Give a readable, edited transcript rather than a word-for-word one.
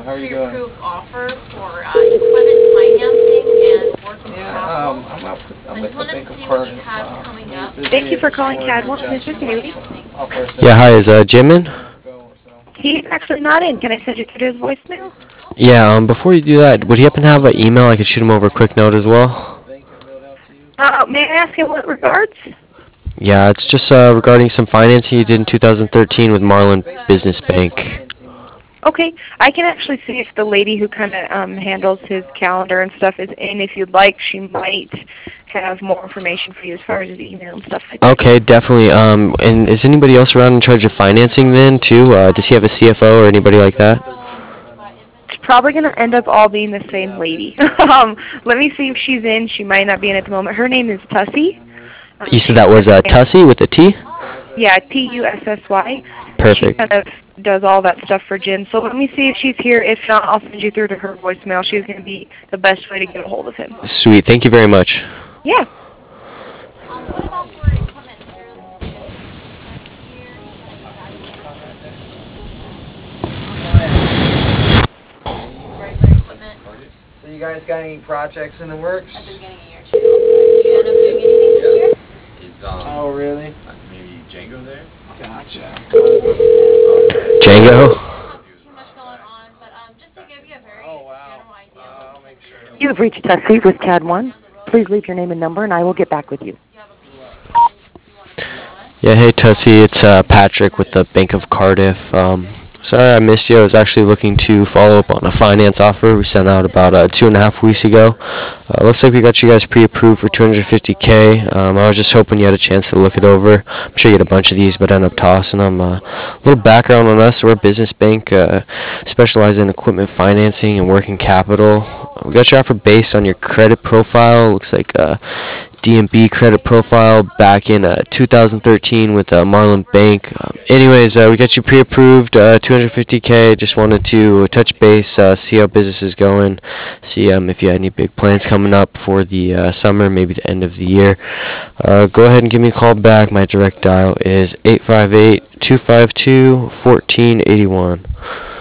How are you doing? Pre-approved offer for equipment financing and working capital. I'm I with just the wanted to Bank of see what you Cardiff. had coming up. Thank you for calling CAD 1. This is Haley. Yeah, hi, is Jim in? He's actually not in. Can I send you to his voicemail? Yeah, before you do that, would he happen to have an email I could shoot him over a quick note as well? May I ask in what regards? Yeah, it's just regarding some financing you did in 2013 with Marlin Business Bank. Okay, I can actually see if the lady who kind of handles his calendar and stuff is in. If you'd like, she might have more information for you as far as his email and stuff like that. Okay, definitely. And is anybody else around in charge of financing then, too? Does he have a CFO or anybody like that? It's probably going to end up all being the same lady. Let me see if she's in. She might not be in at the moment. Her name is Tussie. You said that was Tussie with a T? Yeah, Tussy. Perfect. She kind of does all that stuff for Jim. So let me see if she's here. If not, I'll send you through to her voicemail. She's going to be the best way to get a hold of him. Sweet. Thank you very much. Yeah. What about for equipment sales? Regular equipment So you guys got any projects in the at works? the beginning of year too. Did you end up doing anything this year? Is Oh, really? maybe Django there? Gotcha. Django? Too much going on, but just to give you a very Oh, wow. general idea of I'll what make sure. You have reached Tussie with CAD 1. Please leave your name and number, and I will get back with you. you have a piece you want to put on. Yeah, hey Tussie, it's Patrick with the Bank of Cardiff. Sorry I missed you. I was actually looking to follow up on a finance offer we sent out about 2.5 weeks ago. Looks like we got you guys pre-approved for $250K. I was just hoping you had a chance to look it over. I'm sure you get a bunch of these, but end up tossing them. A little background on us: we're a business bank, specializing in equipment financing and working capital. We got your offer based on your credit profile. Looks like D&B credit profile back in 2013 with Marlin Bank. Anyways, we got you pre-approved, $250K. Just wanted to touch base, see how business is going, see if you had any big plans coming up for the summer, maybe the end of the year. Go ahead and give me a call back. My direct dial is 858-252-1481.